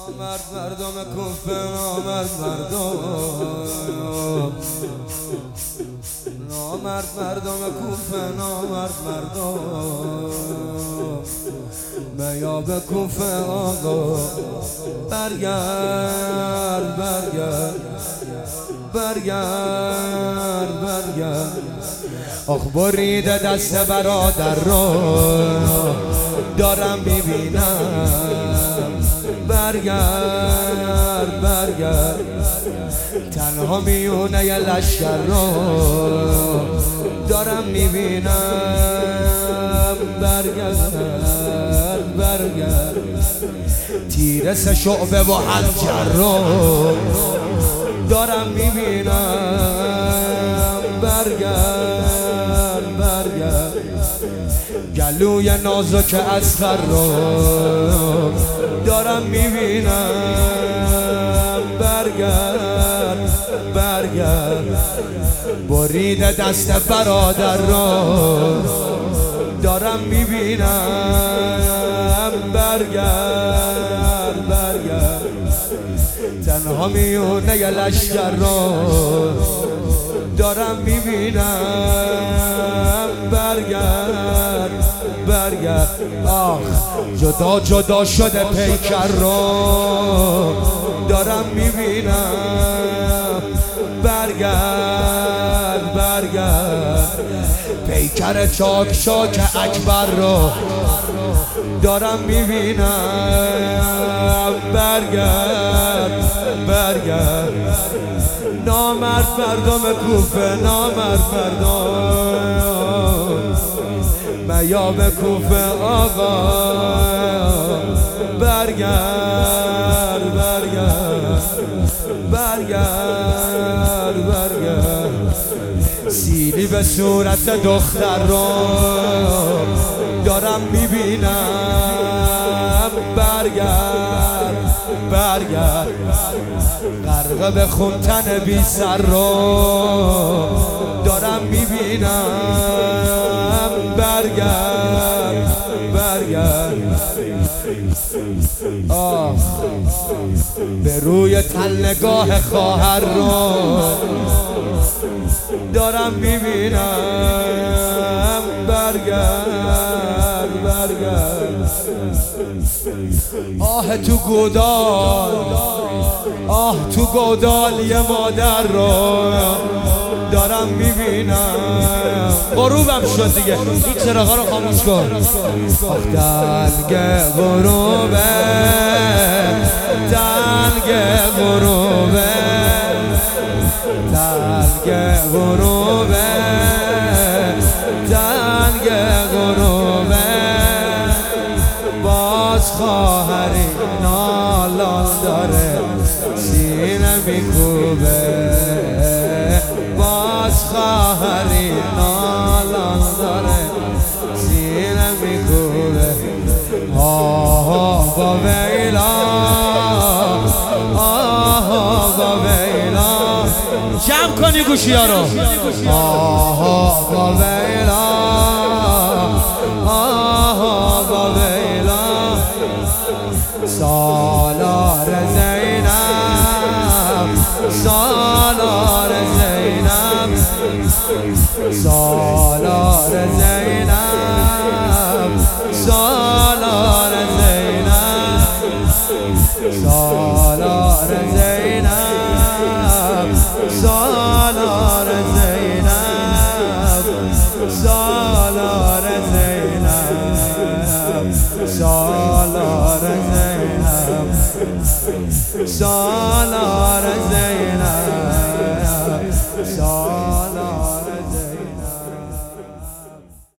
نامرد مردم کوفه، نامرد مردم، نامرد مردم کوفه، نامرد مردم. بیا به کوفه آقا، برگرد برگرد برگرد برگرد. آخ بریده دست برادر رو دارم میبینم، برگرد برگرد. تنها میونه ی لشکر رو دارم میبینم، برگرد برگرد. تیر سه شعبه و حنجر رو دارم میبینم، برگرد برگرد. گلوی نازک اصغر رو دارم میبینم، برگرد برگرد. بریده دست برادر رو دارم میبینم، برگرد برگرد. تنها میونه ی لشکر رو دارم میبینم، برگرد برگرد. آخ جدا جدا شده پیکر رو دارم میبینم، برگرد برگرد. پیکر چاک شاک اکبر رو دارم میبینم، برگرد برگرد. نامرد مردم کوفه، نامرد مردم. بیا به کوفه آقا، برگرد برگرد برگرد برگرد. سیلی به صورت دختر رو دارم میبینم، برگرد برگرد. غرقه به خون تن بی سر رو دارم میبینم، برگرد برگرد. آه به روی تن نگاه خواهر رو دارم میبینم، برگرد برگرد. آه تو گودال، آه تو گودال یه مادر رو دارم میبینم. غروبم شد دیگه، این چراغا رو خاموش کن. آخ دلگ غروبه، دلگ غروبه، دلگ غروبه، دلگ غروبه. باز خواهری نالان داره سینه میکوبه، باز خواهری نالان داره سینه میکوبه. آه با ویلا، آه با ویلا. جمع کنی گوشی ها رو. آه با ویلا، آه با ویلا. سالار زینب، سالار زینب، سالار زینب، سالار زینب، سالار زینب، سالار زینب، سالار زینب، سالار زینب، سالار زینب.